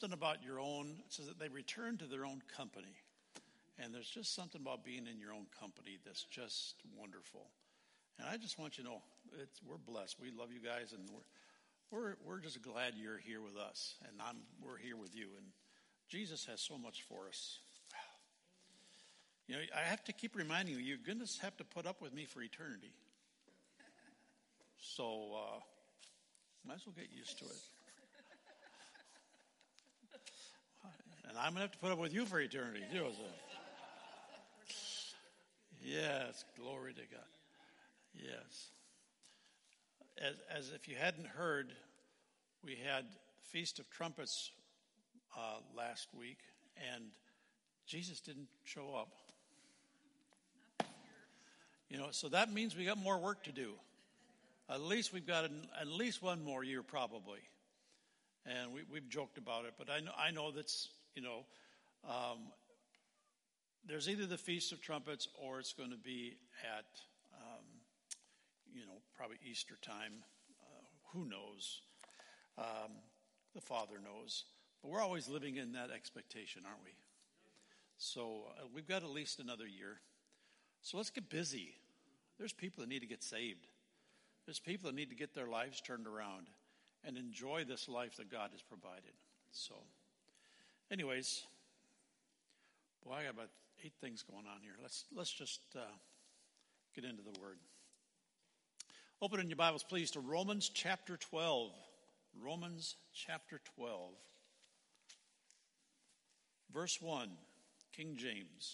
something about your own. It says that they return to their own company. And there's just something about being in your own company that's just wonderful. And I just want you to know, we're blessed. We love you guys, and we're just glad you're here with us, and we're here with you. And Jesus has so much for us. You know, I have to keep reminding you, you're going to have to put up with me for eternity. So, might as well get used to it. And I'm going to have to put up with you for eternity, too. So. Yes, glory to God. Yes. As if you hadn't heard, we had Feast of Trumpets last week, and Jesus didn't show up. You know, so that means we got more work to do. At least we've got at least one more year probably. And we've joked about it, but I know that's, you know, there's either the Feast of Trumpets or it's going to be at, you know, probably Easter time. Who knows? The Father knows. But we're always living in that expectation, aren't we? So we've got at least another year. So let's get busy. There's people that need to get saved. There's people that need to get their lives turned around and enjoy this life that God has provided. So anyways, boy, I got about 8 things going on here. Let's just get into the Word. Open in your Bibles, please, to Romans chapter 12. Romans chapter 12. Verse 1, King James.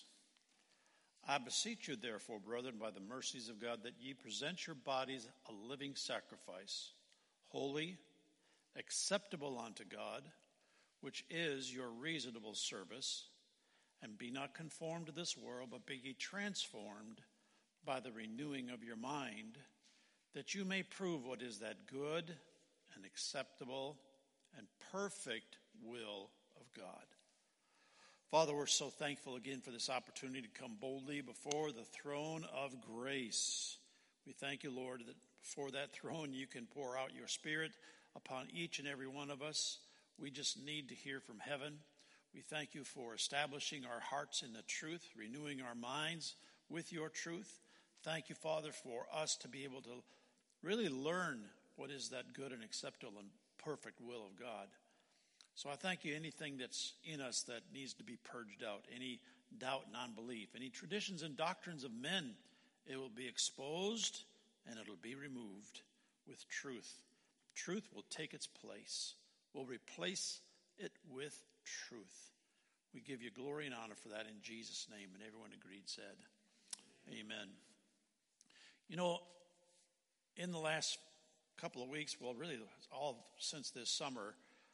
I beseech you, therefore, brethren, by the mercies of God, that ye present your bodies a living sacrifice, holy, acceptable unto God, which is your reasonable service. And be not conformed to this world, but be ye transformed by the renewing of your mind, that you may prove what is that good and acceptable and perfect will of God. Father, we're so thankful again for this opportunity to come boldly before the throne of grace. We thank you, Lord, that before that throne you can pour out your Spirit upon each and every one of us. We just need to hear from heaven. We thank you for establishing our hearts in the truth, renewing our minds with your truth. Thank you, Father, for us to be able to really learn what is that good and acceptable and perfect will of God. So I thank you, anything that's in us that needs to be purged out, any doubt and unbelief, any traditions and doctrines of men, it will be exposed and it'll be removed with truth. Truth will take its place. We'll replace it with truth. We give you glory and honor for that in Jesus' name. And everyone agreed said, amen. You know, in the last couple of weeks, well, really all since this summer,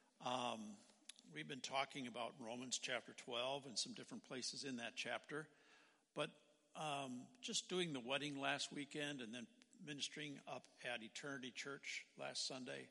we've been talking about Romans chapter 12 and some different places in that chapter. But just doing the wedding last weekend and then ministering up at Eternity Church last Sunday,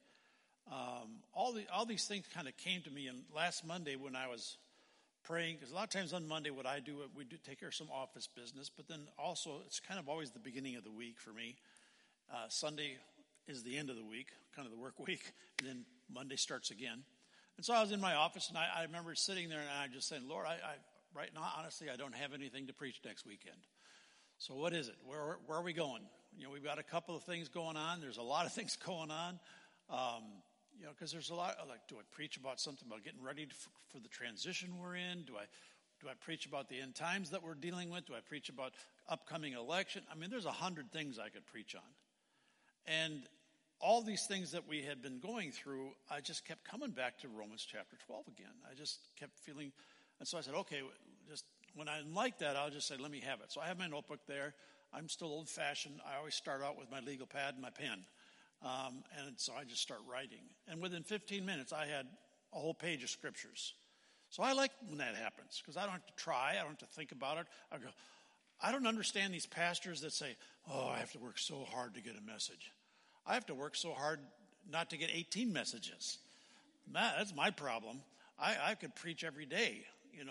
all these things kind of came to me. And last Monday when I was praying, because a lot of times on Monday what I do, we do take care of some office business, but then also it's kind of always the beginning of the week for me. Sunday is the end of the week, kind of the work week, and then Monday starts again. And so I was in my office, and I remember sitting there, and I just saying, Lord, I right now, honestly, I don't have anything to preach next weekend. So what is it? Where are we going? You know, we've got a couple of things going on. There's a lot of things going on. You know, because there's a lot, like, do I preach about something about getting ready for the transition we're in? Do I preach about the end times that we're dealing with? Do I preach about upcoming election? I mean, there's 100 things I could preach on. And all these things that we had been going through, I just kept coming back to Romans chapter 12 again. I just kept feeling, and so I said, okay, just when I'm like that, I'll just say, let me have it. So I have my notebook there. I'm still old-fashioned. I always start out with my legal pad and my pen. And so I just start writing. And within 15 minutes, I had a whole page of scriptures. So I like when that happens, because I don't have to try. I don't have to think about it. I don't understand these pastors that say, oh, I have to work so hard to get a message. I have to work so hard not to get 18 messages. That's my problem. I could preach every day,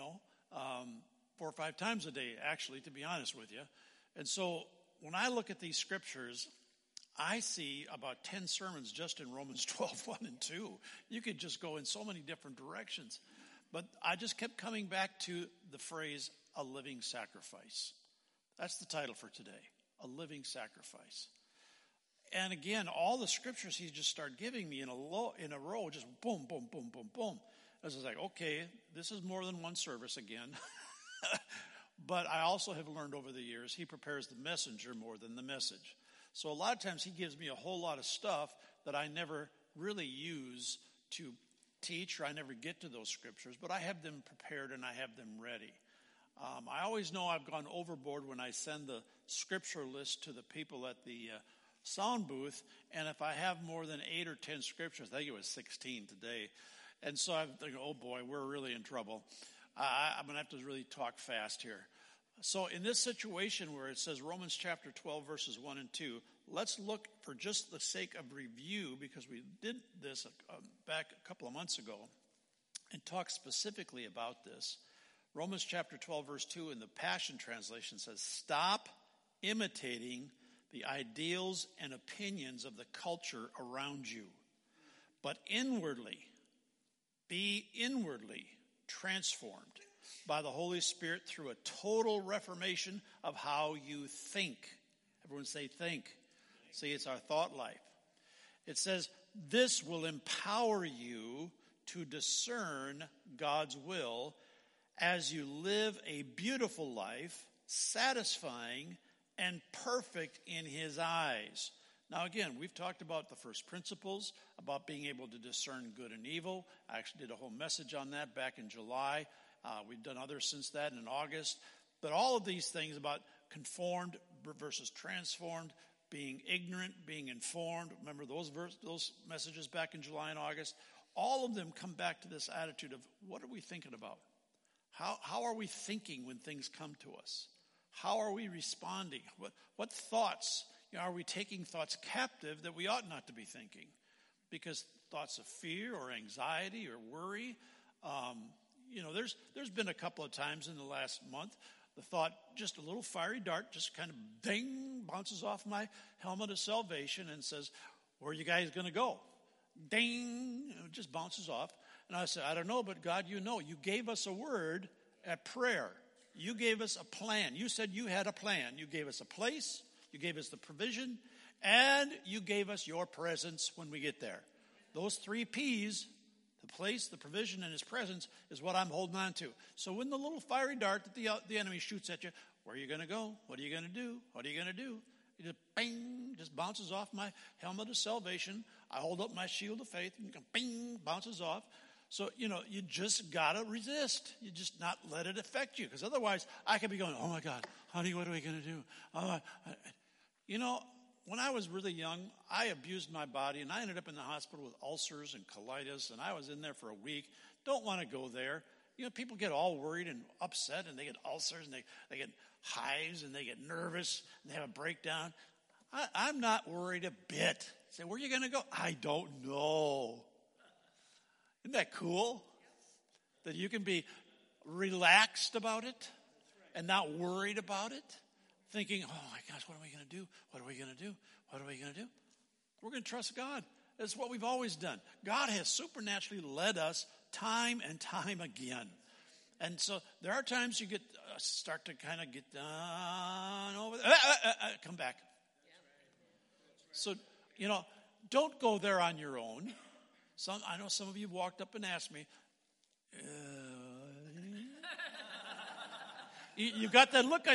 4 or 5 times a day, actually, to be honest with you. And so when I look at these scriptures, I see about 10 sermons just in Romans 12, 1 and 2. You could just go in so many different directions. But I just kept coming back to the phrase, a living sacrifice. That's the title for today, a living sacrifice. And again, all the scriptures he just started giving me in a row, just boom, boom, boom, boom, boom. I was like, okay, this is more than one service again. But I also have learned over the years, he prepares the messenger more than the message. So a lot of times he gives me a whole lot of stuff that I never really use to teach, or I never get to those scriptures, but I have them prepared and I have them ready. I always know I've gone overboard when I send the scripture list to the people at the sound booth, and if I have more than 8 or 10 scriptures, I think it was 16 today, and so I'm thinking, oh boy, we're really in trouble. I'm going to have to really talk fast here. So in this situation where it says Romans chapter 12, verses 1 and 2, let's look for just the sake of review, because we did this back a couple of months ago, and talk specifically about this. Romans chapter 12, verse 2 in the Passion Translation says, stop imitating the ideals and opinions of the culture around you, but be inwardly transformed by the Holy Spirit through a total reformation of how you think. Everyone say think. See, it's our thought life. It says, this will empower you to discern God's will as you live a beautiful life, satisfying and perfect in his eyes. Now again, we've talked about the first principles, about being able to discern good and evil. I actually did a whole message on that back in July. We've done others since that in August. But all of these things about conformed versus transformed, being ignorant, being informed. Remember those messages back in July and August? All of them come back to this attitude of, what are we thinking about? How are we thinking when things come to us? How are we responding? What thoughts? Are we taking thoughts captive that we ought not to be thinking? Because thoughts of fear or anxiety or worry, there's been a couple of times in the last month, the thought, just a little fiery dart, just kind of ding, bounces off my helmet of salvation and says, where are you guys going to go? Ding, it just bounces off. And I said, I don't know, but God, you know. You gave us a word at prayer. You gave us a plan. You said you had a plan. You gave us a place. You gave us the provision. And you gave us your presence when we get there. Those 3 P's, the place, the provision, and his presence, is what I'm holding on to. So when the little fiery dart that the enemy shoots at you, where are you going to go? What are you going to do? What are you going to do? It just bing, just bounces off my helmet of salvation. I hold up my shield of faith, and bing, bounces off. So, you just got to resist. You just not let it affect you. Because otherwise, I could be going, oh, my God, honey, what are we going to do? When I was really young, I abused my body, and I ended up in the hospital with ulcers and colitis, and I was in there for a week. Don't want to go there. People get all worried and upset, and they get ulcers, and they get hives, and they get nervous, and they have a breakdown. I'm not worried a bit. Say, where are you going to go? I don't know. Isn't that cool? That you can be relaxed about it and not worried about it, thinking, oh my gosh, what are we going to do? What are we going to do? What are we going to do? We're going to trust God. That's what we've always done. God has supernaturally led us time and time again. And so there are times you start to kind of get down over there. Come back. So, don't go there on your own. I know some of you walked up and asked me, you got that look on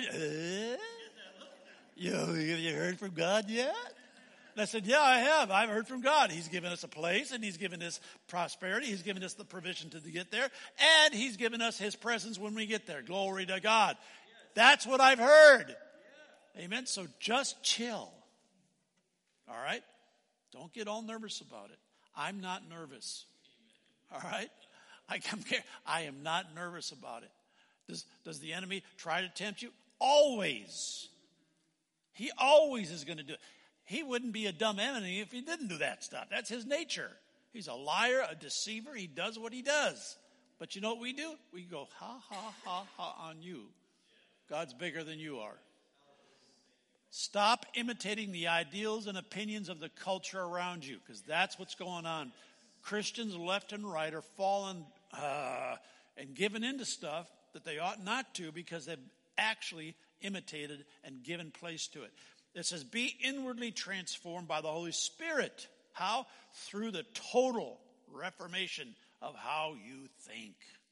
you. Have you heard from God yet? And I said, yeah, I have. I've heard from God. He's given us a place, and he's given us prosperity. He's given us the provision to get there, and he's given us his presence when we get there. Glory to God. That's what I've heard. Amen. So just chill. All right? Don't get all nervous about it. I'm not nervous. All right? I am not nervous about it. Does the enemy try to tempt you? Always. He always is going to do it. He wouldn't be a dumb enemy if he didn't do that stuff. That's his nature. He's a liar, a deceiver. He does what he does. But you know what we do? We go, ha, ha, ha, ha on you. God's bigger than you are. Stop imitating the ideals and opinions of the culture around you, because that's what's going on. Christians left and right are falling and given into stuff that they ought not to, because they've actually imitated and given place to it. It says, be inwardly transformed by the Holy Spirit. How? Through the total reformation of how you think.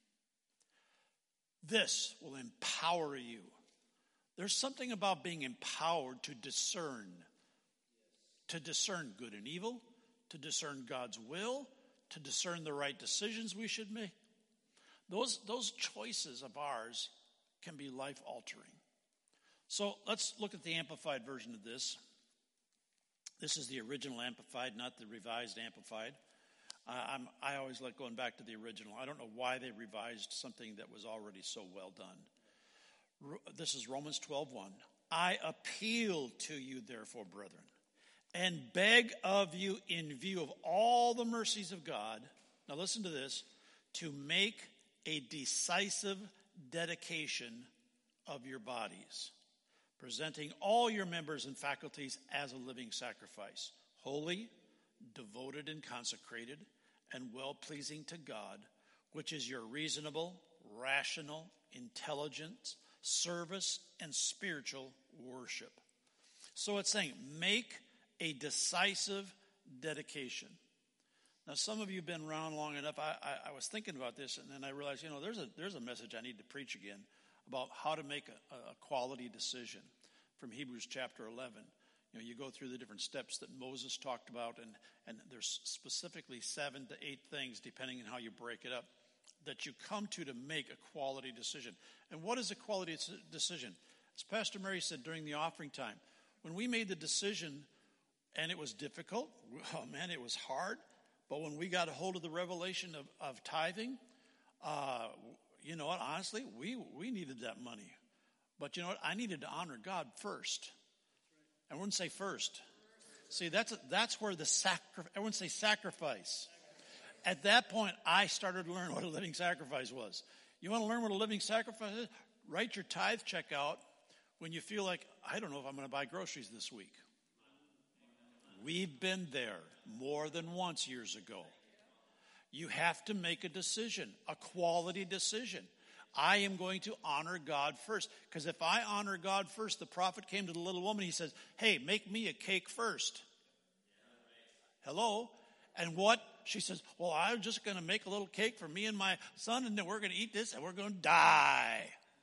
This will empower you. There's something about being empowered to discern good and evil, to discern God's will, to discern the right decisions we should make. Those choices of ours can be life-altering. So let's look at the Amplified version of this. This is the original Amplified, not the Revised Amplified. I always like going back to the original. I don't know why they revised something that was already so well done. This is Romans 12:1. I appeal to you, therefore, brethren, and beg of you in view of all the mercies of God, now listen to this, to make a decisive dedication of your bodies, presenting all your members and faculties as a living sacrifice, holy, devoted and consecrated, and well-pleasing to God, which is your reasonable, rational, intelligent service and spiritual worship. So it's saying, make a decisive dedication. Now, some of you have been around long enough. I was thinking about this, and then I realized, there's a message I need to preach again about how to make a quality decision from Hebrews chapter 11. You go through the different steps that Moses talked about, and there's specifically 7 to 8 things, depending on how you break it up, that you come to make a quality decision. And what is a quality decision? As Pastor Mary said during the offering time, when we made the decision, and it was difficult, it was hard, but when we got a hold of the revelation of tithing, you know what, honestly, we needed that money. But you know what, I needed to honor God first. I wouldn't say first. See, that's where everyone say sacrifice. At that point, I started to learn what a living sacrifice was. You want to learn what a living sacrifice is? Write your tithe check out when you feel like, I don't know if I'm going to buy groceries this week. We've been there more than once years ago. You have to make a decision, a quality decision. I am going to honor God first. Because if I honor God first, the prophet came to the little woman. He says, hey, make me a cake first. Hello? And what? She says, well, I'm just going to make a little cake for me and my son, and then we're going to eat this, and we're going to die.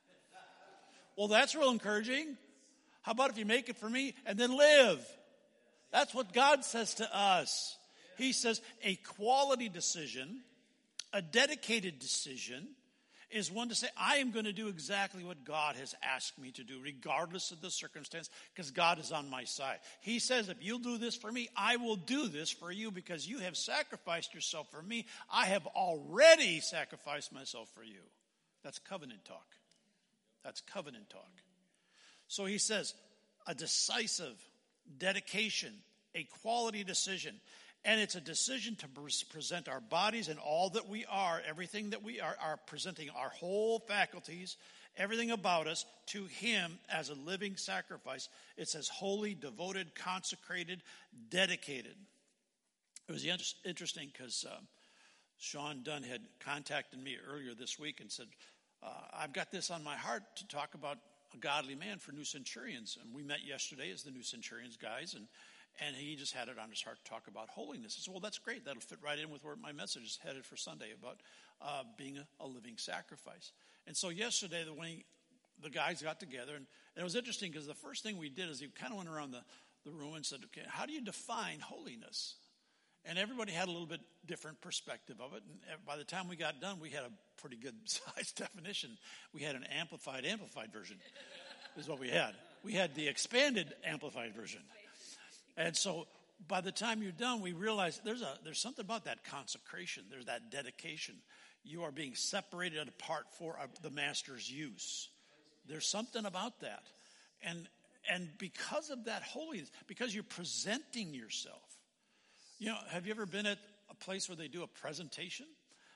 Well, that's real encouraging. How about if you make it for me and then live? That's what God says to us. He says a quality decision, a dedicated decision, is one to say, I am going to do exactly what God has asked me to do, regardless of the circumstance, because God is on my side. He says, if you'll do this for me, I will do this for you, because you have sacrificed yourself for me. I have already sacrificed myself for you. That's covenant talk. That's covenant talk. So he says, a decisive dedication, a quality decision. And it's a decision to present our bodies and all that we are, everything that we are presenting our whole faculties, everything about us, to him as a living sacrifice. It says holy, devoted, consecrated, dedicated. It was interesting because Sean Dunn had contacted me earlier this week and said, I've got this on my heart to talk about a godly man for New Centurions. And we met yesterday as the New Centurions guys, and he just had it on his heart to talk about holiness. I said, well, that's great. That'll fit right in with where my message is headed for Sunday about being a living sacrifice. And so yesterday, when the guys got together, and it was interesting because the first thing we did is he kind of went around the room and said, okay, how do you define holiness? And everybody had a little bit different perspective of it. And by the time we got done, we had a pretty good sized definition. We had an amplified version is what we had. We had the expanded amplified version. And so by the time you're done, we realize there's something about that consecration. There's that dedication. You are being separated apart for the master's use. There's something about that. And because of that holiness, because you're presenting yourself. Have you ever been at a place where they do a presentation?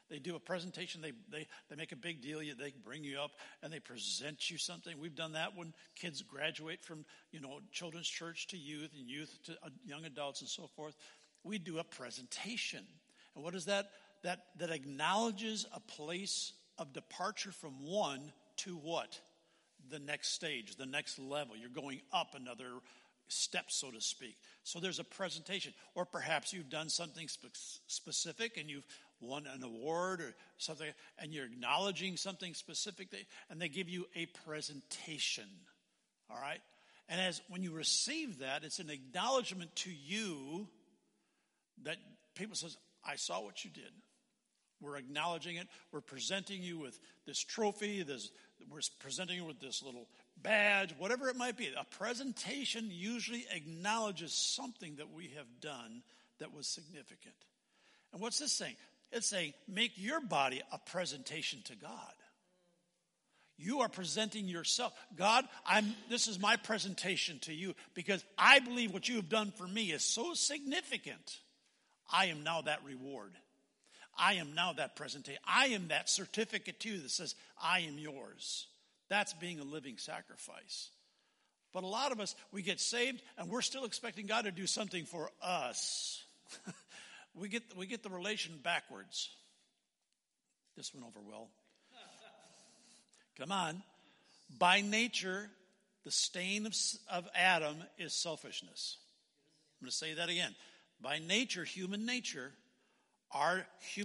They do a presentation. They make a big deal. They bring you up and they present you something. We've done that when kids graduate from, children's church to youth and youth to young adults and so forth. We do a presentation. And what is that? That acknowledges a place of departure from one to what? The next stage, the next level. You're going up another step, so to speak. So there's a presentation. Or perhaps you've done something specific and you've won an award or something, and you're acknowledging something specific, and they give you a presentation. All right? And when you receive that, it's an acknowledgement to you that people says, I saw what you did. We're acknowledging it. We're presenting you with this trophy. We're presenting you with this little badge, whatever it might be. A presentation usually acknowledges something that we have done that was significant. And what's this saying? It's saying, make your body a presentation to God. You are presenting yourself. God, this is my presentation to you because I believe what you have done for me is so significant. I am now that reward. I am now that presentation. I am that certificate to you that says, I am yours. That's being a living sacrifice. But a lot of us, we get saved and we're still expecting God to do something for us. We get the relation backwards. This went over well. Come on. By nature, the stain of Adam is selfishness. I'm going to say that again. By nature, human nature, our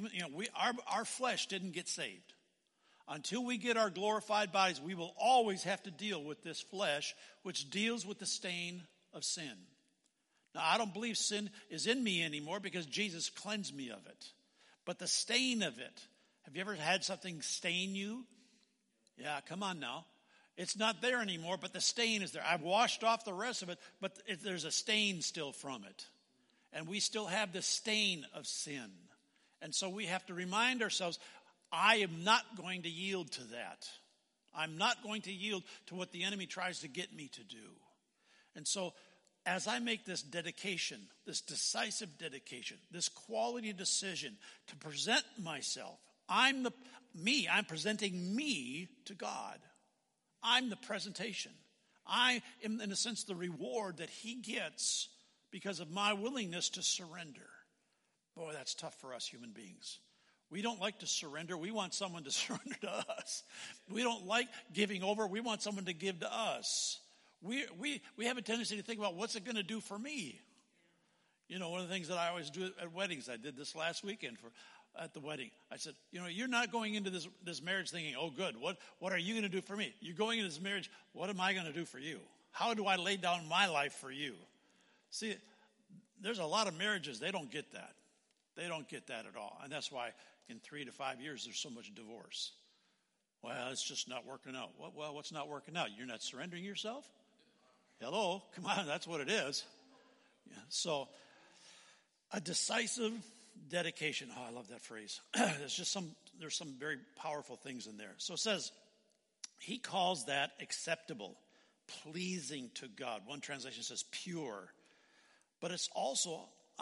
flesh didn't get saved. Until we get our glorified bodies, we will always have to deal with this flesh, which deals with the stain of sin. Now, I don't believe sin is in me anymore because Jesus cleansed me of it. But the stain of it, have you ever had something stain you? Yeah, come on now. It's not there anymore, but the stain is there. I've washed off the rest of it, but there's a stain still from it. And we still have the stain of sin. And so we have to remind ourselves, I am not going to yield to that. I'm not going to yield to what the enemy tries to get me to do. And so as I make this dedication, this decisive dedication, this quality decision to present myself, I'm presenting me to God. I'm the presentation. I am, in a sense, the reward that he gets because of my willingness to surrender. Boy, that's tough for us human beings. We don't like to surrender. We want someone to surrender to us. We don't like giving over. We want someone to give to us. We have a tendency to think about what's it going to do for me. One of the things that I always do at weddings, I did this last weekend at the wedding. I said, you're not going into this marriage thinking, oh, good, what are you going to do for me? You're going into this marriage, what am I going to do for you? How do I lay down my life for you? See, there's a lot of marriages, they don't get that. They don't get that at all. And that's why in 3 to 5 years there's so much divorce. Well, it's just not working out. Well, what's not working out? You're not surrendering yourself? Hello? Come on, that's what it is. Yeah, so, a decisive dedication. Oh, I love that phrase. There's some very powerful things in there. So it says, he calls that acceptable, pleasing to God. One translation says pure. But it's also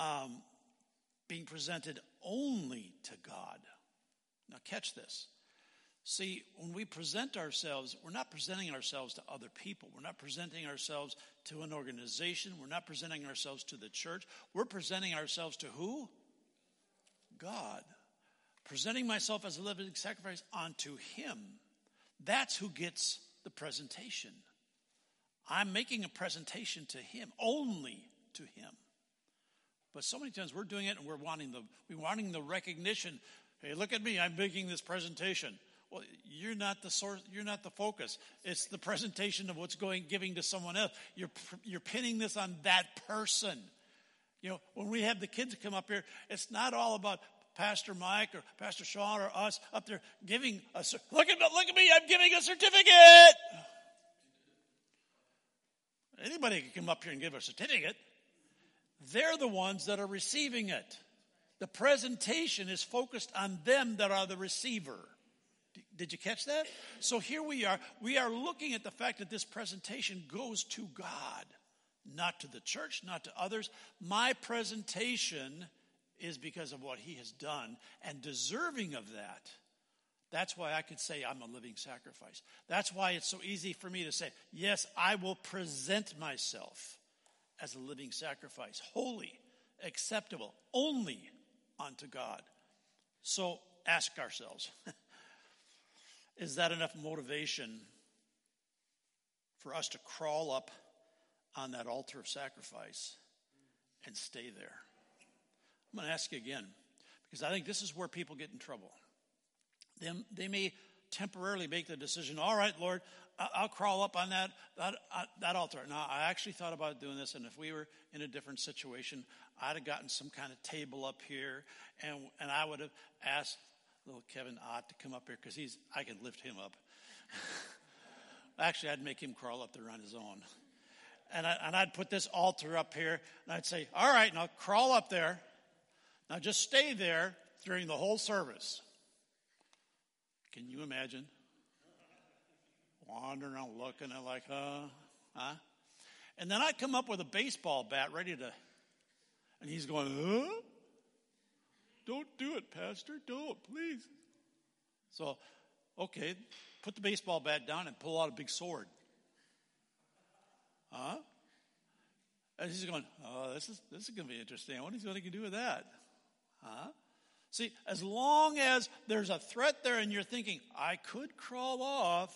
being presented only to God. Now catch this. See, when we present ourselves, we're not presenting ourselves to other people. We're not presenting ourselves to an organization. We're not presenting ourselves to the church. We're presenting ourselves to who? God. Presenting myself as a living sacrifice unto him. That's who gets the presentation. I'm making a presentation to him, only to him. But so many times we're doing it and we're wanting the recognition. Hey, look at me, I'm making this presentation. Well, you're not the source, you're not the focus. It's the presentation of what's giving to someone else. You're pinning this on that person. When we have the kids come up here, it's not all about Pastor Mike or Pastor Sean or us up there giving look at me, I'm giving a certificate. Anybody can come up here and give a certificate. They're the ones that are receiving it. The presentation is focused on them that are the receiver. Did you catch that? So here we are. We are looking at the fact that this presentation goes to God, not to the church, not to others. My presentation is because of what he has done and deserving of that. That's why I could say I'm a living sacrifice. That's why it's so easy for me to say, yes, I will present myself as a living sacrifice, holy, acceptable, only unto God. So ask ourselves, is that enough motivation for us to crawl up on that altar of sacrifice and stay there? I'm going to ask you again, because I think this is where people get in trouble. They may temporarily make the decision, all right, Lord, I'll crawl up on that altar. Now, I actually thought about doing this, and if we were in a different situation, I'd have gotten some kind of table up here, and I would have asked little Kevin Ott to come up here, because I can lift him up. Actually, I'd make him crawl up there on his own. And I'd put this altar up here, and I'd say, all right, now crawl up there. Now just stay there during the whole service. Can you imagine? Wandering around looking at like, huh? And then I'd come up with a baseball bat ready to, and he's going, huh? Don't do it, Pastor. Don't, please. So, okay, put the baseball bat down and pull out a big sword. Huh? And he's going, oh, this is going to be interesting. What is he going to do with that? Huh? See, as long as there's a threat there and you're thinking, I could crawl off.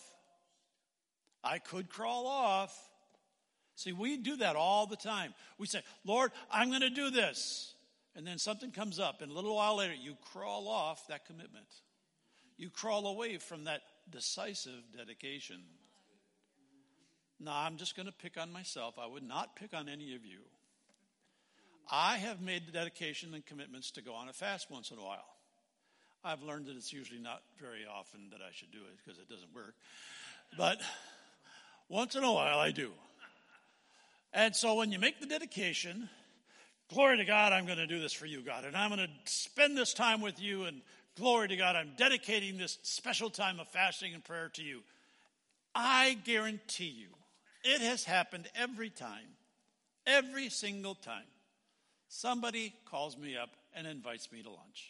See, we do that all the time. We say, Lord, I'm going to do this. And then something comes up, and a little while later, you crawl off that commitment. You crawl away from that decisive dedication. Now, I'm just going to pick on myself. I would not pick on any of you. I have made the dedication and commitments to go on a fast once in a while. I've learned that it's usually not very often that I should do it because it doesn't work. But once in a while I do. And so when you make the dedication, glory to God, I'm going to do this for you, God. And I'm going to spend this time with you. And glory to God, I'm dedicating this special time of fasting and prayer to you. I guarantee you, it has happened every time. Every single time. Somebody calls me up and invites me to lunch.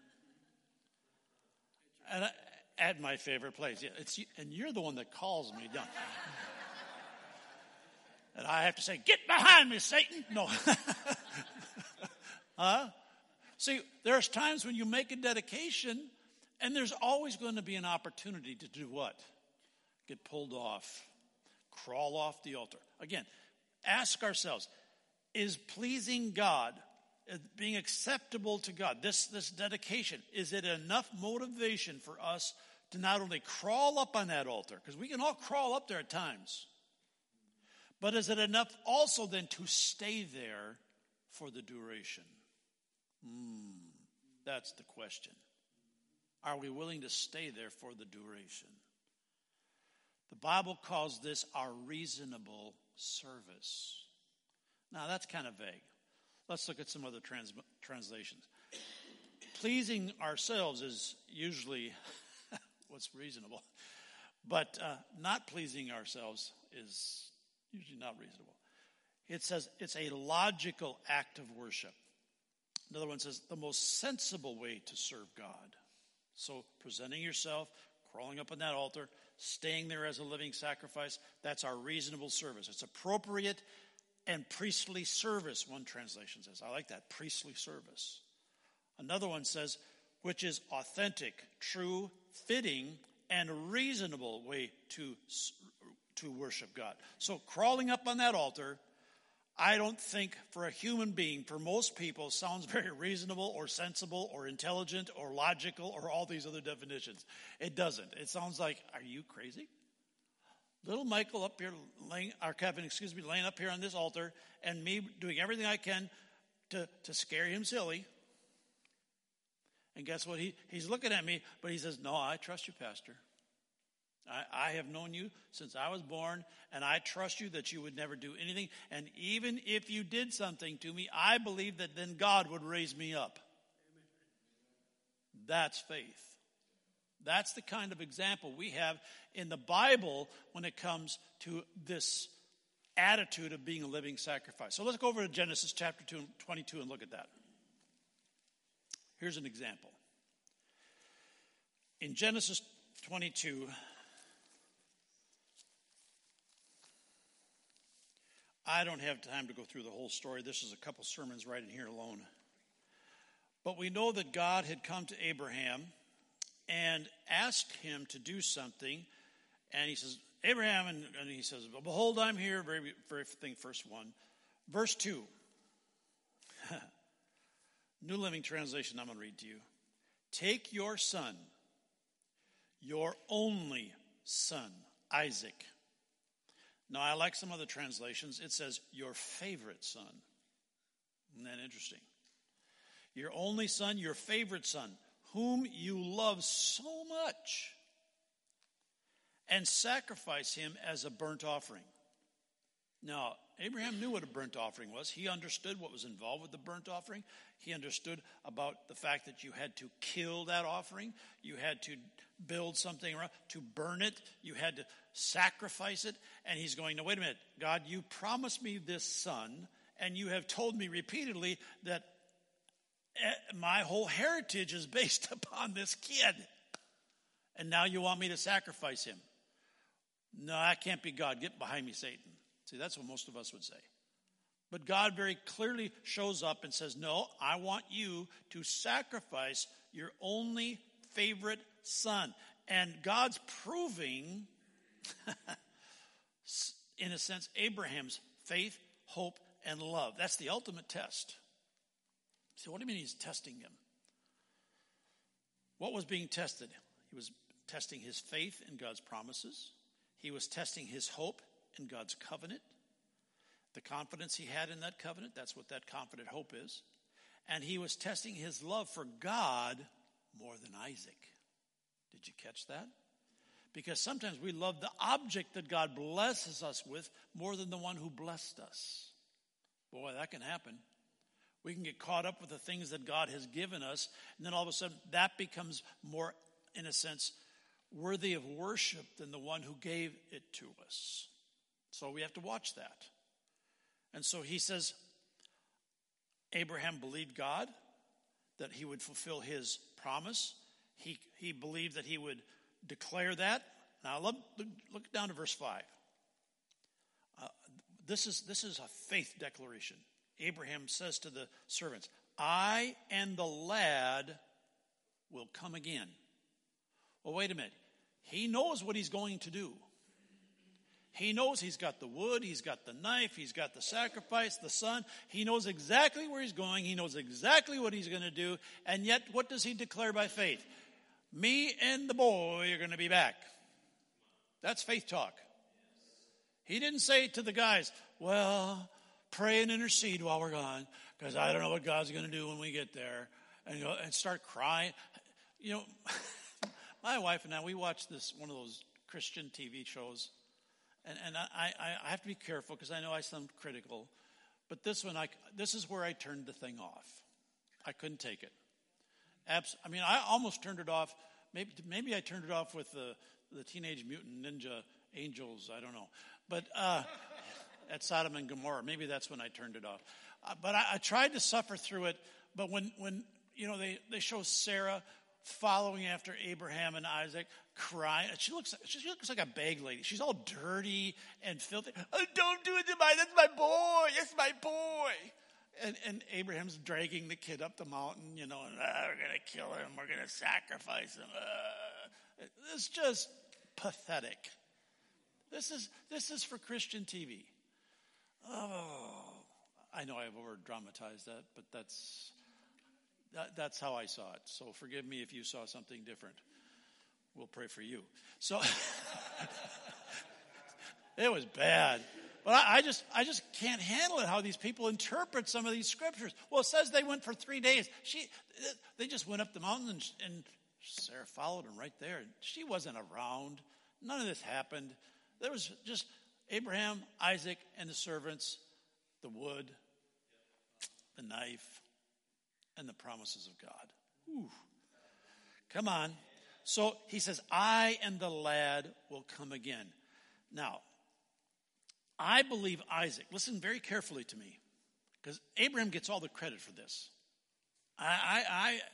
And at my favorite place. Yeah, and you're the one that calls me down. And I have to say, get behind me, Satan. No. See, there's times when you make a dedication, and there's always going to be an opportunity to do what? Get pulled off. Crawl off the altar. Again, ask ourselves, is pleasing God, being acceptable to God, this dedication, is it enough motivation for us to not only crawl up on that altar, because we can all crawl up there at times, but is it enough also then to stay there for the duration? That's the question. Are we willing to stay there for the duration? The Bible calls this our reasonable service. Now, that's kind of vague. Let's look at some other translations. Pleasing ourselves is usually what's reasonable. But not pleasing ourselves is usually not reasonable. It says it's a logical act of worship. Another one says the most sensible way to serve God. So presenting yourself, crawling up on that altar, staying there as a living sacrifice, that's our reasonable service. It's appropriate and priestly service, one translation says. I like that, priestly service. Another one says, which is authentic, true, fitting, and reasonable way to worship God. So crawling up on that altar, I don't think for a human being, for most people, sounds very reasonable or sensible or intelligent or logical or all these other definitions. It doesn't. It sounds like, are you crazy? Little Michael up here, laying up here on this altar, and me doing everything I can to scare him silly. And guess what? He's looking at me, but he says, no, I trust you, Pastor. I have known you since I was born, and I trust you that you would never do anything. And even if you did something to me, I believe that then God would raise me up. That's faith. That's the kind of example we have in the Bible when it comes to this attitude of being a living sacrifice. So let's go over to Genesis chapter 2, 22 and look at that. Here's an example. In Genesis 22, I don't have time to go through the whole story. This is a couple sermons right in here alone. But we know that God had come to Abraham and asked him to do something. And he says, Abraham, and he says, behold, I'm here. Very thing, verse 1. Verse 2. New Living Translation, I'm going to read to you. Take your son, your only son, Isaac. Now, I like some other translations. It says, your favorite son. Isn't that interesting? Your only son, your favorite son, whom you love so much, and sacrifice him as a burnt offering. Now, Abraham knew what a burnt offering was. He understood what was involved with the burnt offering. He understood about the fact that you had to kill that offering. You had to build something around, to burn it. You had to sacrifice it. And he's going, no, wait a minute. God, you promised me this son, and you have told me repeatedly that my whole heritage is based upon this kid. And now you want me to sacrifice him. No, that can't be God. Get behind me, Satan. See, that's what most of us would say. But God very clearly shows up and says, no, I want you to sacrifice your only favorite son. And God's proving, in a sense, Abraham's faith, hope, and love. That's the ultimate test. So what do you mean he's testing him? What was being tested? He was testing his faith in God's promises. He was testing his hope in God's covenant. The confidence he had in that covenant, that's what that confident hope is. And he was testing his love for God more than Isaac. Did you catch that? Because sometimes we love the object that God blesses us with more than the one who blessed us. Boy, that can happen. We can get caught up with the things that God has given us, and then all of a sudden that becomes more, in a sense, worthy of worship than the one who gave it to us. So we have to watch that. And so he says, Abraham believed God, that he would fulfill his promise. He believed that he would declare that. Now look down to verse 5. This is a faith declaration. Abraham says to the servants, I and the lad will come again. Well, wait a minute. He knows what he's going to do. He knows he's got the wood, he's got the knife, he's got the sacrifice, the son. He knows exactly where he's going. He knows exactly what he's going to do. And yet, what does he declare by faith? Me and the boy are going to be back. That's faith talk. He didn't say to the guys, well, pray and intercede while we're gone, because I don't know what God's going to do when we get there. And start crying. You know, my wife and I, we watch one of those Christian TV shows. And I have to be careful because I know I sound critical. But this is where I turned the thing off. I couldn't take it. I almost turned it off. Maybe I turned it off with the Teenage Mutant Ninja Angels. I don't know. But at Sodom and Gomorrah, maybe that's when I turned it off. But I tried to suffer through it. But when they show Sarah following after Abraham and Isaac, crying. She looks like a bag lady. She's all dirty and filthy. Oh, don't do it to that's my boy. That's my boy. And Abraham's dragging the kid up the mountain, and we're going to kill him. We're going to sacrifice him. It's just pathetic. This is for Christian TV. Oh, I know I've over-dramatized that, but that's how I saw it. So forgive me if you saw something different. We'll pray for you. So it was bad. But I just can't handle it how these people interpret some of these scriptures. Well, it says they went for 3 days. They just went up the mountain and Sarah followed them right there. She wasn't around. None of this happened. There was just Abraham, Isaac, and the servants, the wood, the knife, and the promises of God. Whew. Come on. So he says, I and the lad will come again. Now, I believe Isaac. Listen very carefully to me, because Abraham gets all the credit for this.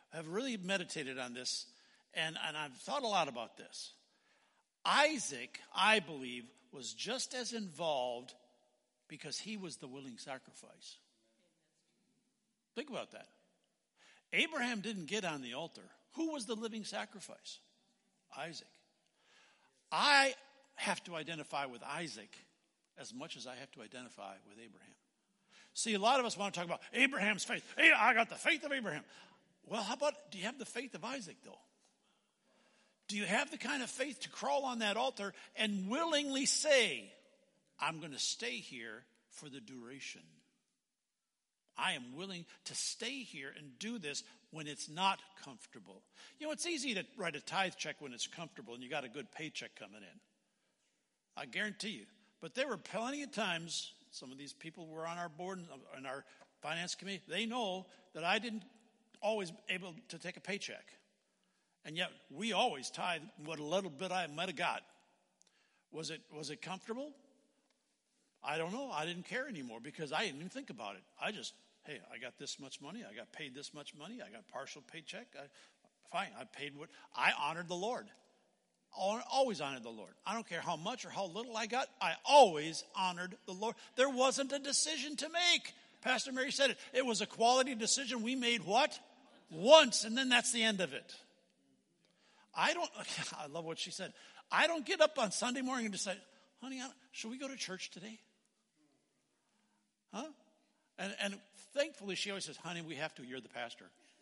have really meditated on this, and I've thought a lot about this. Isaac, I believe, was just as involved because he was the willing sacrifice. Think about that. Abraham didn't get on the altar. Who was the living sacrifice? Isaac. I have to identify with Isaac as much as I have to identify with Abraham. See, a lot of us want to talk about Abraham's faith. Hey, I got the faith of Abraham. Well, how about, do you have the faith of Isaac, though? Do you have the kind of faith to crawl on that altar and willingly say, I'm going to stay here for the duration? I am willing to stay here and do this when it's not comfortable. You know, it's easy to write a tithe check when it's comfortable and you got a good paycheck coming in. I guarantee you. But there were plenty of times, some of these people were on our board and our finance committee, they know that I didn't always able to take a paycheck. And yet we always tithe what a little bit I might have got. Was it comfortable? I don't know. I didn't care anymore because I didn't even think about it. I just, hey, I got this much money. I got paid this much money. I got partial paycheck. Fine. I paid what I honored the Lord. Always honored the Lord. I don't care how much or how little I got. I always honored the Lord. There wasn't a decision to make. Pastor Mary said it. It was a quality decision we made what? Once, and then that's the end of it. I love what she said. I don't get up on Sunday morning and decide, honey, should we go to church today? Huh? And thankfully she always says, honey, we have to. You're the pastor.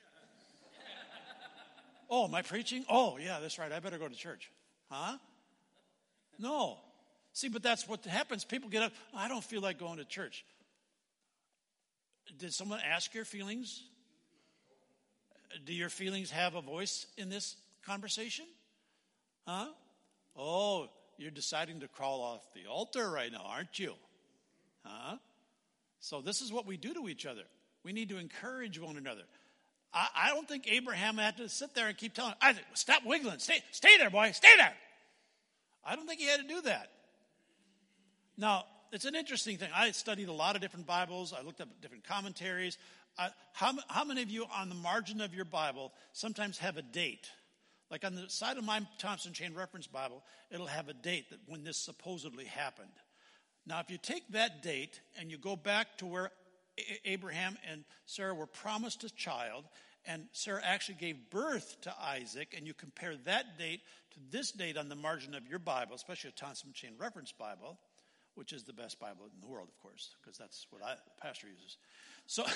Oh, am I preaching? Oh, yeah, that's right. I better go to church. Huh? No. See, but that's what happens. People get up, I don't feel like going to church. Did someone ask your feelings? Do your feelings have a voice in this conversation? Huh? Oh, you're deciding to crawl off the altar right now, aren't you? Huh? So this is what we do to each other. We need to encourage one another. I don't think Abraham had to sit there and keep telling Isaac, stop wiggling. Stay there, boy. Stay there. I don't think he had to do that. Now, it's an interesting thing. I studied a lot of different Bibles. I looked up different commentaries. How many of you on the margin of your Bible sometimes have a date? Like on the side of my Thompson Chain Reference Bible, it'll have a date that when this supposedly happened. Now, if you take that date and you go back to where Abraham and Sarah were promised a child, and Sarah actually gave birth to Isaac, and you compare that date to this date on the margin of your Bible, especially a Thompson Chain Reference Bible, which is the best Bible in the world, of course, because that's what the pastor uses. So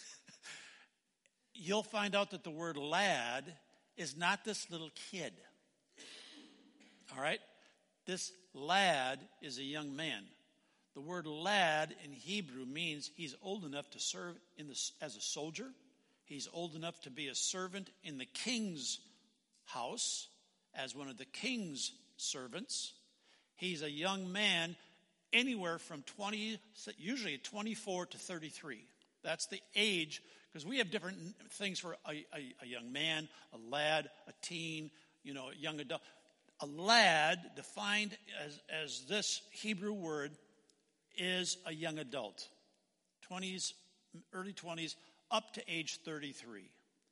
you'll find out that the word lad is not this little kid. All right? This lad is a young man. The word lad in Hebrew means he's old enough to serve as a soldier. He's old enough to be a servant in the king's house as one of the king's servants. He's a young man anywhere from 20, usually 24 to 33. That's the age, because we have different things for a young man, a lad, a teen, a young adult. A lad, defined as this Hebrew word, is a young adult. 20s, early 20s, up to age 33.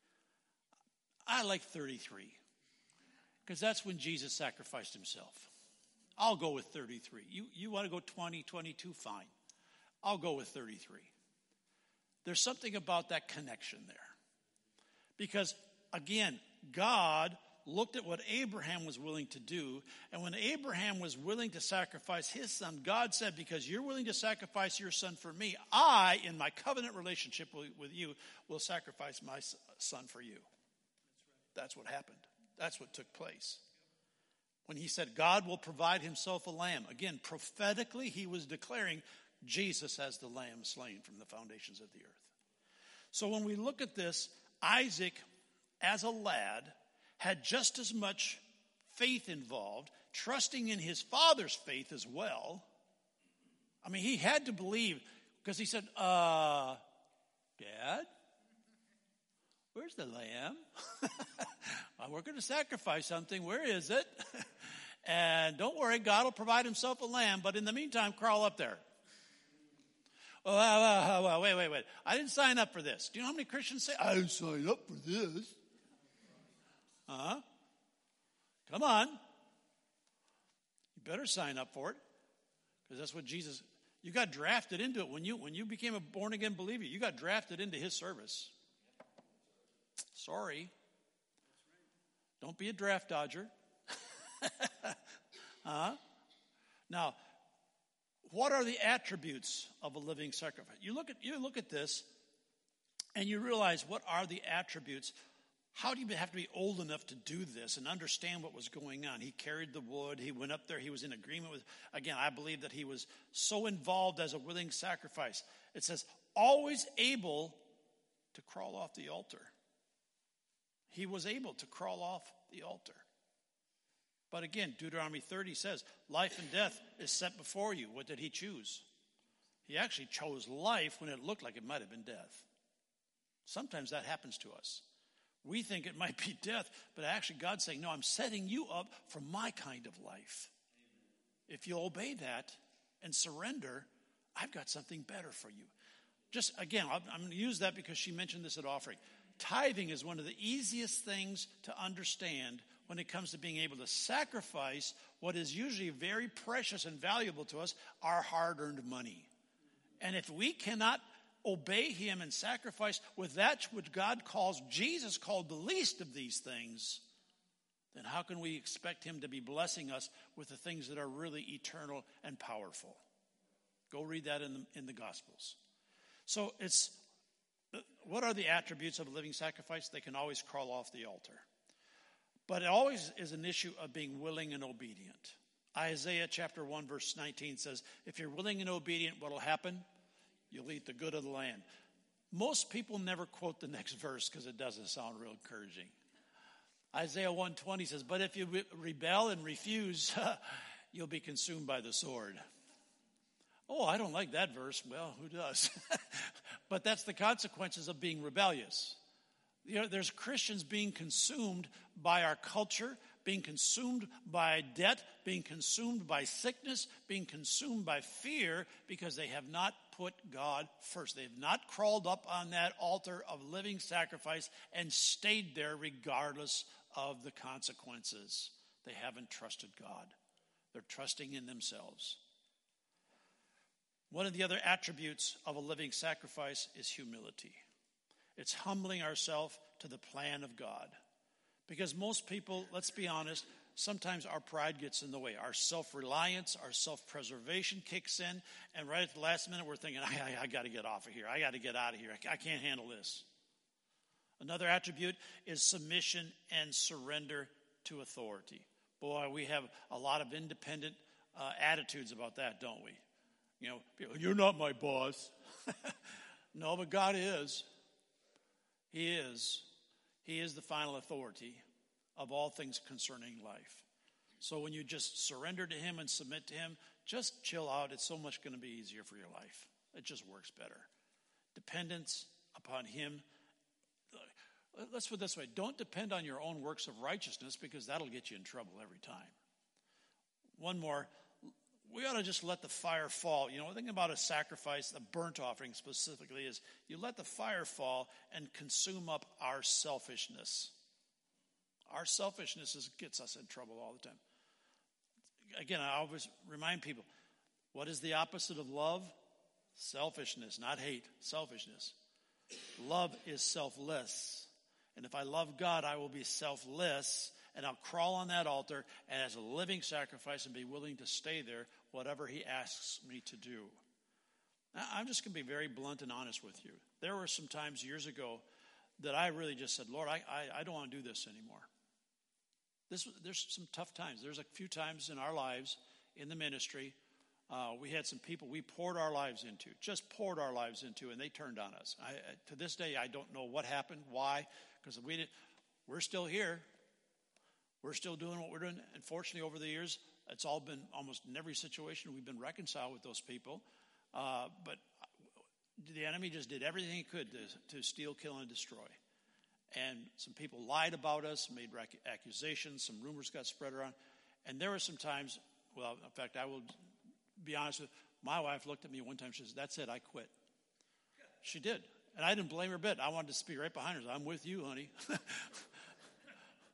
I like 33, because that's when Jesus sacrificed himself. I'll go with 33. You want to go 20, 22, fine. I'll go with 33. There's something about that connection there. Because, again, God looked at what Abraham was willing to do, and when Abraham was willing to sacrifice his son, God said, because you're willing to sacrifice your son for me, I, in my covenant relationship with you, will sacrifice my son for you. That's what happened. That's what took place. When he said, God will provide himself a lamb. Again, prophetically, he was declaring Jesus as the lamb slain from the foundations of the earth. So when we look at this, Isaac, as a lad, had just as much faith involved, trusting in his father's faith as well. I mean, he had to believe, because he said, Dad, where's the lamb? We're going to sacrifice something. Where is it? And don't worry, God will provide himself a lamb, but in the meantime, crawl up there. Oh, wait. I didn't sign up for this. Do you know how many Christians say, I didn't sign up for this? Huh? Come on. You better sign up for it, because that's what Jesus, you got drafted into it. When you became a born-again believer, you got drafted into his service. Sorry. Don't be a draft dodger. Now, what are the attributes of a living sacrifice? You look at this, and you realize, what are the attributes? How do you have to be old enough to do this and understand what was going on? He carried the wood. He went up there. He was in agreement with, again, I believe that he was so involved as a willing sacrifice. It says, always able to crawl off the altar. He was able to crawl off the altar. But again, Deuteronomy 30 says, life and death is set before you. What did he choose? He actually chose life when it looked like it might have been death. Sometimes that happens to us. We think it might be death, but actually God's saying, no, I'm setting you up for my kind of life. If you obey that and surrender, I've got something better for you. Just again, I'm going to use that because she mentioned this at offering. Tithing is one of the easiest things to understand when it comes to being able to sacrifice what is usually very precious and valuable to us, our hard-earned money. And if we cannot obey him and sacrifice with that which God calls, Jesus called the least of these things, then how can we expect him to be blessing us with the things that are really eternal and powerful? Go read that in the Gospels. So what are the attributes of a living sacrifice? They can always crawl off the altar. But it always is an issue of being willing and obedient. Isaiah chapter 1 verse 19 says, if you're willing and obedient, what will happen? You'll eat the good of the land. Most people never quote the next verse because it doesn't sound real encouraging. Isaiah 1:20 says, but if you rebel and refuse, you'll be consumed by the sword. Oh, I don't like that verse. Well, who does? But that's the consequences of being rebellious. You know, there's Christians being consumed by our culture, being consumed by debt, being consumed by sickness, being consumed by fear because they have not put God first. They have not crawled up on that altar of living sacrifice and stayed there regardless of the consequences. They haven't trusted God. They're trusting in themselves. One of the other attributes of a living sacrifice is humility. It's humbling ourselves to the plan of God. Because most people, let's be honest, sometimes our pride gets in the way. Our self-reliance, our self-preservation kicks in. And right at the last minute, we're thinking, I got to get off of here. I got to get out of here. I can't handle this. Another attribute is submission and surrender to authority. Boy, we have a lot of independent attitudes about that, don't we? You know, you're not my boss. No, but God is. He is. He is the final authority of all things concerning life. So when you just surrender to him and submit to him, just chill out. It's so much going to be easier for your life. It just works better. Dependence upon him. Let's put it this way. Don't depend on your own works of righteousness because that'll get you in trouble every time. One more. We ought to just let the fire fall. You know, thinking about a sacrifice, a burnt offering specifically, is you let the fire fall and consume up our selfishness. Our selfishness gets us in trouble all the time. Again, I always remind people, what is the opposite of love? Selfishness, not hate, selfishness. Love is selfless. And if I love God, I will be selfless. And I'll crawl on that altar and as a living sacrifice and be willing to stay there, whatever he asks me to do. Now, I'm just going to be very blunt and honest with you. There were some times years ago that I really just said, Lord, I don't want to do this anymore. There's some tough times. There's a few times in our lives, in the ministry, we had some people we poured our lives into, and they turned on us. To this day, I don't know what happened, why, because we're still here. We're still doing what we're doing. And fortunately, over the years, it's all been almost in every situation, we've been reconciled with those people. But the enemy just did everything he could to steal, kill, and destroy. And some people lied about us, made accusations, some rumors got spread around. And there were some times, well, in fact, I will be honest with you, my wife looked at me one time, she said, that's it, I quit. She did. And I didn't blame her a bit. I wanted to be right behind her. I'm with you, honey.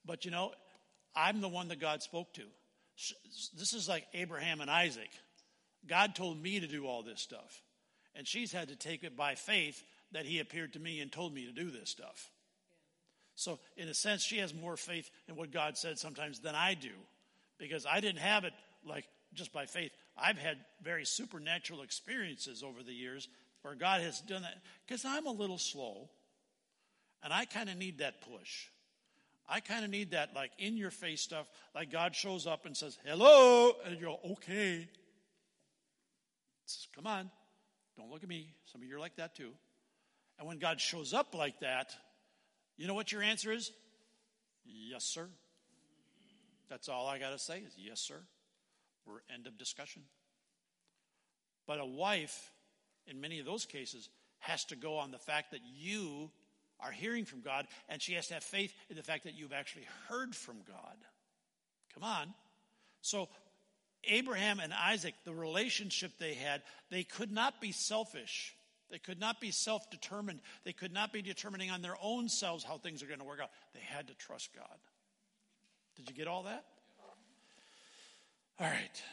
But I'm the one that God spoke to. This is like Abraham and Isaac. God told me to do all this stuff. And she's had to take it by faith that he appeared to me and told me to do this stuff. So in a sense, she has more faith in what God said sometimes than I do. Because I didn't have it like just by faith. I've had very supernatural experiences over the years where God has done that. Because I'm a little slow. And I kind of need that push. I kind of need that like in your face stuff. Like God shows up and says, hello. And you go, okay. Says, come on. Don't look at me. Some of you are like that too. And when God shows up like that, you know what your answer is? Yes, sir. That's all I got to say is yes, sir. We're end of discussion. But a wife, in many of those cases, has to go on the fact that you are hearing from God, and she has to have faith in the fact that you've actually heard from God. Come on. So Abraham and Isaac, the relationship they had, they could not be selfish. They could not be self-determined. They could not be determining on their own selves how things are going to work out. They had to trust God. Did you get all that? All right.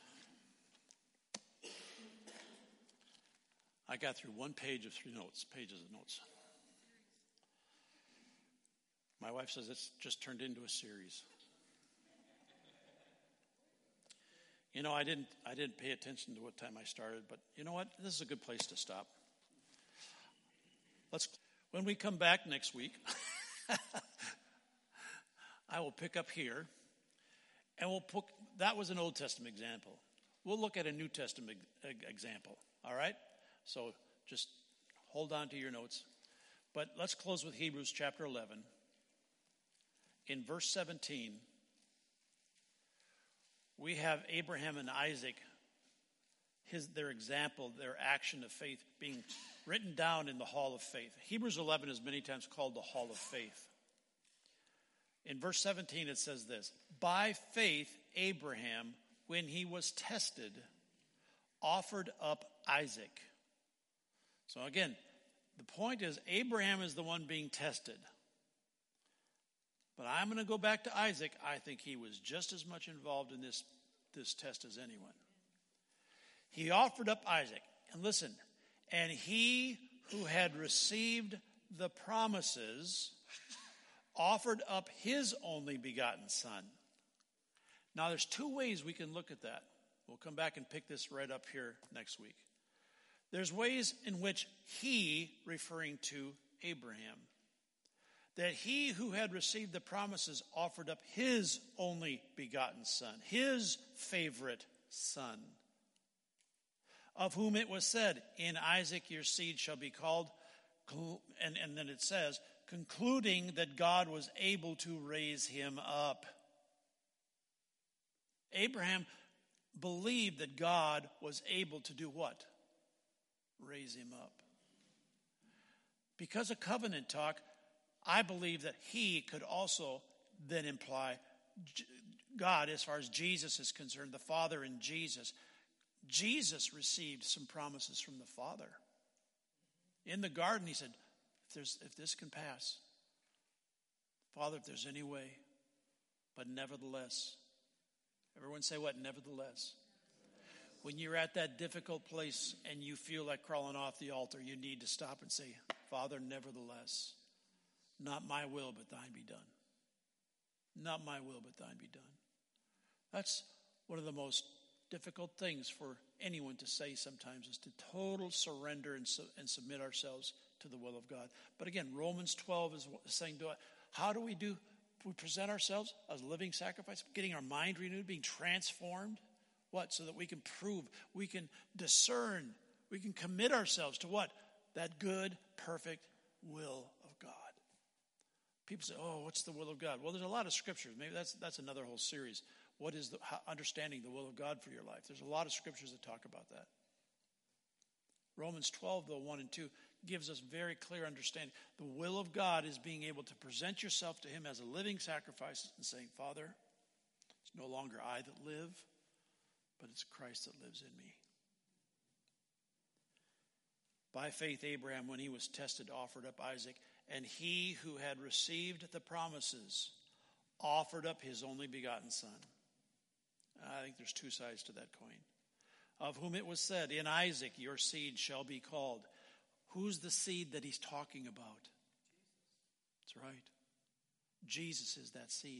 I got through one page of pages of notes. My wife says it's just turned into a series. I didn't pay attention to what time I started, but you know what? This is a good place to stop. When we come back next week, I will pick up here, and that was an Old Testament example. We'll look at a New Testament example, all right? So just hold on to your notes. But let's close with Hebrews chapter 11. In verse 17, we have Abraham and Isaac, their example, their action of faith being written down in the Hall of Faith. Hebrews 11 is many times called the Hall of Faith. In verse 17 it says this, by faith Abraham, when he was tested, offered up Isaac. So again, the point is Abraham is the one being tested. But I'm going to go back to Isaac. I think he was just as much involved in this test as anyone. He offered up Isaac. And listen, and he who had received the promises offered up his only begotten son. Now there's two ways we can look at that. We'll come back and pick this right up here next week. There's ways in which he, referring to Abraham, that he who had received the promises offered up his only begotten son, his favorite son, of whom it was said, in Isaac your seed shall be called, and then it says, concluding that God was able to raise him up. Abraham believed that God was able to do what? Raise him up. Because of covenant talk, I believe that he could also then imply God as far as Jesus is concerned, the Father in Jesus. Jesus received some promises from the Father. In the garden, he said, if this can pass, Father, if there's any way, but nevertheless. Everyone say what? Nevertheless. When you're at that difficult place and you feel like crawling off the altar, you need to stop and say, Father, nevertheless. Not my will, but thine be done. Not my will, but thine be done. That's one of the most difficult things for anyone to say sometimes, is to total surrender and submit ourselves to the will of God. But again, Romans 12 is saying, how do we do? We present ourselves as a living sacrifice, getting our mind renewed, being transformed. What? So that we can prove, we can discern, we can commit ourselves to what? That good, perfect will of God. People say, what's the will of God? Well, there's a lot of scriptures. Maybe that's another whole series. What is understanding the will of God for your life? There's a lot of scriptures that talk about that. Romans 12, though, 1 and 2, gives us very clear understanding. The will of God is being able to present yourself to him as a living sacrifice and saying, Father, it's no longer I that live, but it's Christ that lives in me. By faith, Abraham, when he was tested, offered up Isaac, and he who had received the promises offered up his only begotten Son. I think there's two sides to that coin. Of whom it was said, in Isaac your seed shall be called. Who's the seed that he's talking about? That's right. Jesus is that seed.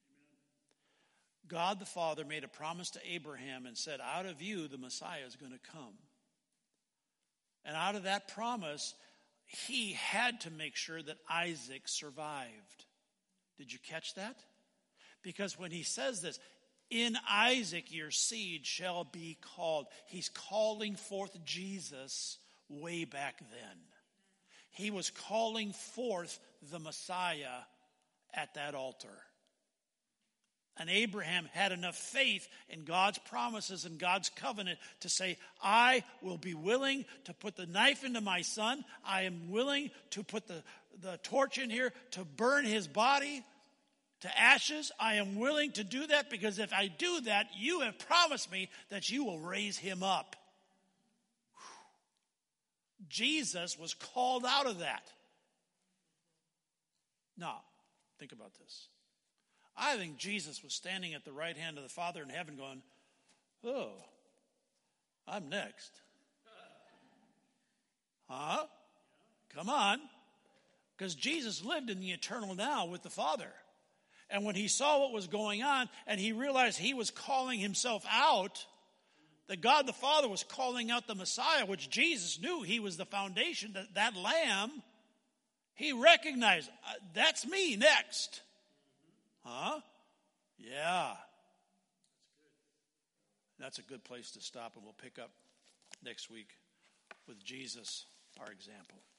God the Father made a promise to Abraham and said, out of you the Messiah is going to come. And out of that promise, he had to make sure that Isaac survived. Did you catch that? Because when he says this, in Isaac your seed shall be called, he's calling forth Jesus way back then. He was calling forth the Messiah at that altar. And Abraham had enough faith in God's promises and God's covenant to say, I will be willing to put the knife into my son. I am willing to put the torch in here to burn his body to ashes. I am willing to do that because if I do that, you have promised me that you will raise him up. Whew. Jesus was called out of that. Now, think about this. I think Jesus was standing at the right hand of the Father in heaven going, oh, I'm next. Huh? Come on. Because Jesus lived in the eternal now with the Father. And when he saw what was going on and he realized he was calling himself out, that God the Father was calling out the Messiah, which Jesus knew he was the foundation, that lamb, he recognized, that's me next. Huh? Yeah. That's a good place to stop, and we'll pick up next week with Jesus, our example.